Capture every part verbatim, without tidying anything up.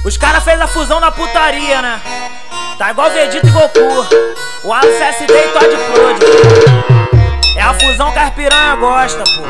Os caras fez a fusão na putaria, né? Tá igual Vegeta e Goku. O Alan C S D e Todd Prod. É a fusão que as piranha gosta, pô.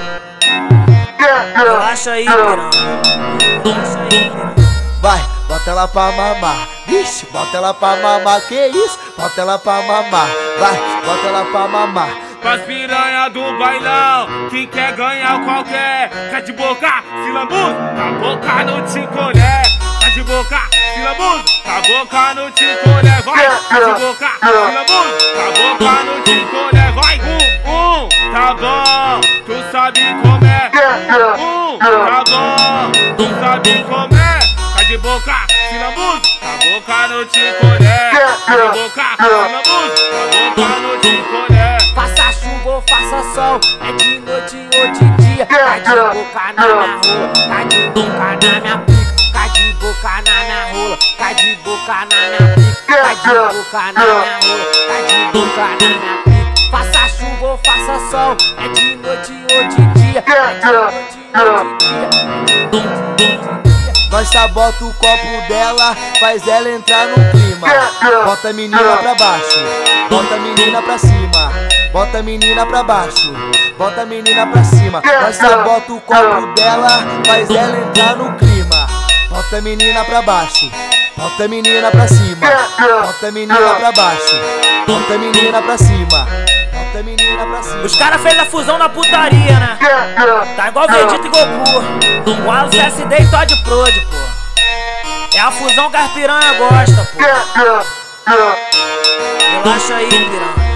Relaxa aí, piranha. Relaxa aí, piranha. Vai, bota ela pra mamar. Vixe, bota ela pra mamar. Que isso? Bota ela pra mamar. Vai, bota ela pra mamar. Pras piranha do bailão que quer ganhar qualquer. Quer de boca, se lambuza, a boca não te colher. Quer de boca, se lambuza, a boca não te colher. Vai, quer de boca, se lambuza, a boca não te colher. Vai, um, um, tá bom, tu sabe como é. Um, tá bom, tu sabe como é. Quer de boca, se lambuza, a boca não te colher. Quer de boca, se lambuza, a boca não te colher. Faça chuva ou faça sol, é de noite ou de dia. Cai de boca na minha rola, cai de boca na minha pica. Cai de boca na minha rola, cai de boca na minha pica. Cai de boca na minha rola, cai de boca na minha pica. Faça chuva ou faça sol, é de noite ou de dia. É de noite ou de dia. Nós sabota o copo dela, faz ela entrar no clima. Bota a menina pra baixo, bota a menina pra cima. Bota a menina pra baixo, bota a menina pra cima. Nós sabota o copo dela, faz ela entrar no clima. Bota a menina pra baixo, bota a menina pra cima. Bota a menina pra baixo, bota a menina pra cima. Bota a menina pra cima. Os caras fez a fusão na putaria, né? Tá igual Vegeta e Goku. O Alan C S D e Todd Prod, pô. É a fusão que as piranha gosta, pô. Relaxa aí, piranha.